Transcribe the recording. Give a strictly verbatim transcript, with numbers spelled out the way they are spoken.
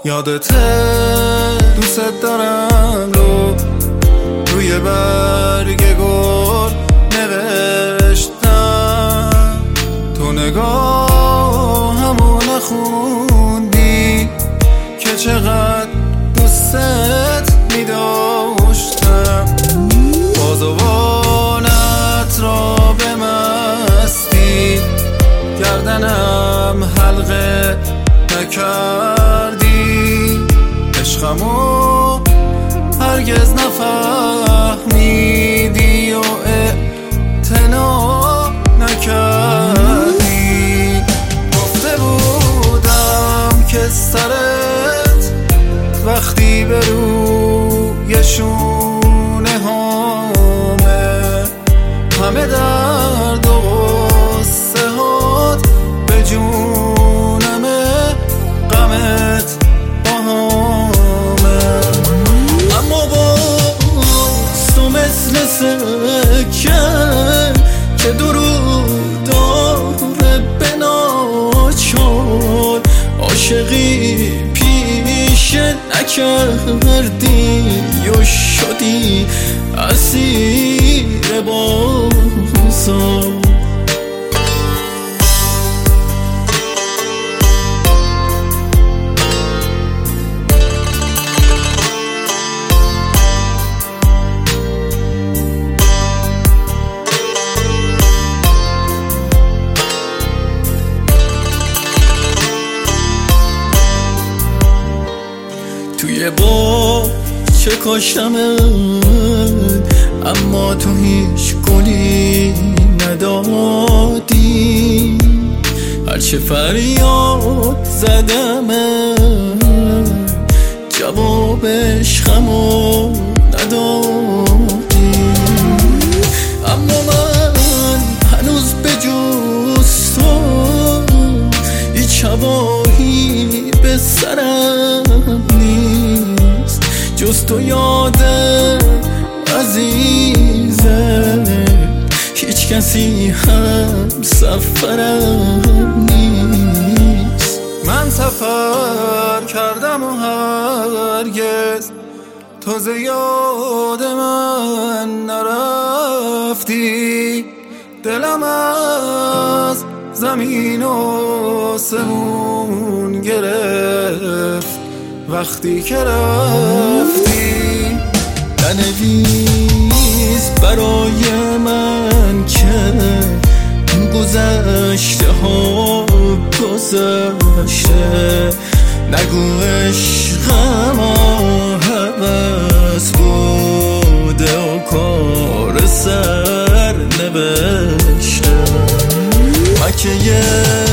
یادته دوست دارم رو روی برگ گل نوشتم، تو نگاهمو نخوندی که چقدر دوست می داشتم. بازوانت را به مستی گردنم حلقه نکردی، عشقمو هرگز نفهمیدی و اعتنا نکردی. گفته بودم که سرت وقتی به روی شونه هامه، همه درد و غصه هات به جونمه، غمت با همه. اما باز تو مثل سکه که درود داره به ناچار، عاشقی پیشه نکردی و شدی اسیر بازار. توی با چه کاشتمت اما تو هیچ گلی ندادی، هرچه فریاد زدمت جواب عشقمو ندادی. اما من هنوز به جز تو هیچ هوایی به سرم نیست، جز تو یاد عزیزه هیچ کسی هم سفرم نیست. من سفر کردم و هرگز تو زیاد من نرفتی، دلم از زمین و سمون گرفت وقتی که رفتی. ننویس برای من که گذشته ها گذشته، نگو عشقم هوس بوده و کار سر نوشته. مکه